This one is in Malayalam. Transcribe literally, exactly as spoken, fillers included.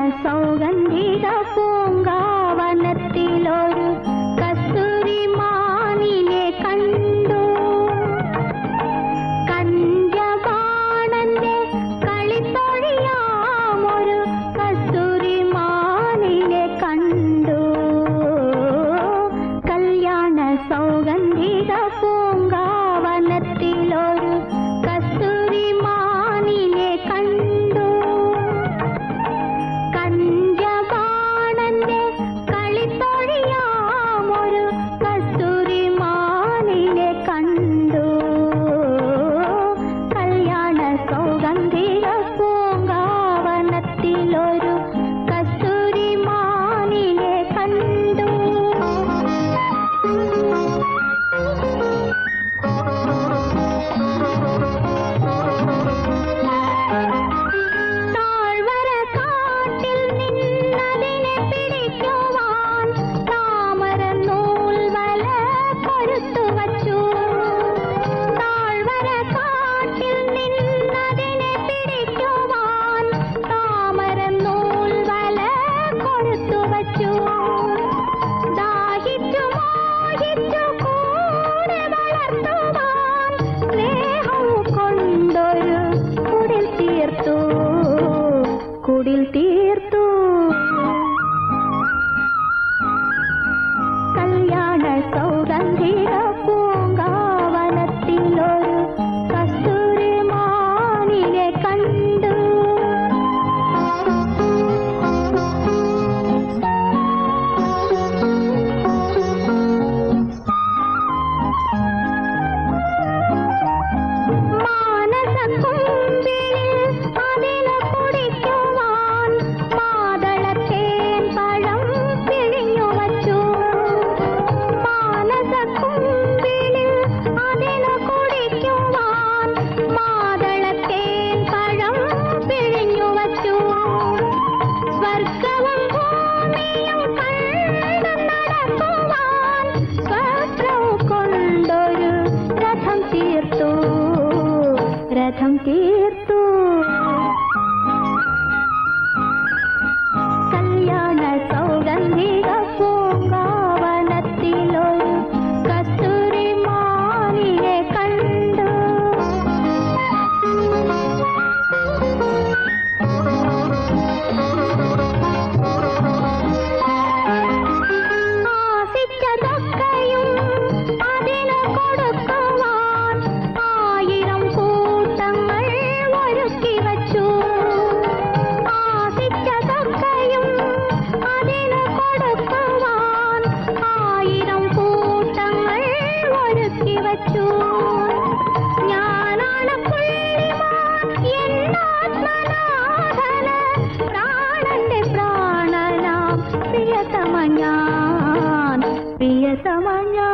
സൗഗന്ധിക പൂങ്കാവനത്തിലൊരു കസ്തൂരി മാനിനെ കണ്ടു. കഞ്ചപാണന്റെ കളിത്തൊഴിയാമൊരു കസ്തൂരി മാനിനെ കണ്ടു. കല്യാണ സൗഗന്ധിക പൂങ്കാവനത്തിലൊരു കസ്തൂരി മാനിനെ കണ്ടു. കഞ്ചപാണന്റെ കളിത്തൊഴിയാമൊരു കസ്തൂരി മാനിനെ കണ്ടു. കല്യാണ സൗഗന്ധിക പൂങ്കാവനത്തിലൊരു കസ്തൂരി മാനിനെ കണ്ടു. താഴ്വര കാട്ടിൽ നിന്നതിനെ പിടിക്കുവാൻ താമര നൂൽവല കൊരുത്തു വച്ചു. താഴ്വര കാട്ടിൽ നിന്നതിനെ പിടിക്കുവാൻ താമര നൂൽവല കൊരുത്തു വച്ചു. ദാഹിച്ചു മോഹിച്ചു കൂടെ വളർത്തുവാൻ സ്നേഹം കൊണ്ടൊരു കുടിൽ തീർത്തു കുടിൽ തീർത്തു. കല്യാണ സൗഗന്ധിക പൂങ്കാവനത്തിലൊരു കസ്തൂരി മാനിനെ കണ്ടു. മാനസക്കുമ്പിളിൽ അതിന് കുടിക്കുവാൻ മാതളത്തേൻ പഴം പിഴിഞ്ഞു വച്ചു. മാനസക്കുമ്പിളിൽ അതിന് കുടിക്കുവാൻ മാതളത്തേൻ പഴം പിഴിഞ്ഞു വച്ചു. സ്വർഗവും ഭൂമിയും കണ്ടു നടക്കുവാൻ സ്വപ്നവും കൊണ്ടൊരു രഥം തീർത്തു രഥം തീർത്തു. കല്യാണ സൗഗന്ധിക പൂങ്കാവനത്തിലൊരു കസ്തൂരി മാനിനെ കണ്ടു. ആശിച്ചതൊക്കെയും അതിന് കൊടുക്കുവാൻ ആയിരം കൂട്ടങ്ങൾ ഒരുക്കി വച്ചു. ആശിച്ചതൊക്കെയും അതിന് കൊടുക്കുവാൻ ആയിരം കൂട്ടങ്ങൾ ഒരുക്കി വച്ചു. ഞാനാണ് പുള്ളിമാൻ എന്നാത്മനാഥന പ്രാണന്റെ പ്രാണനാം പ്രിയതമ ഞാൻ പ്രിയതമ ഞാൻ.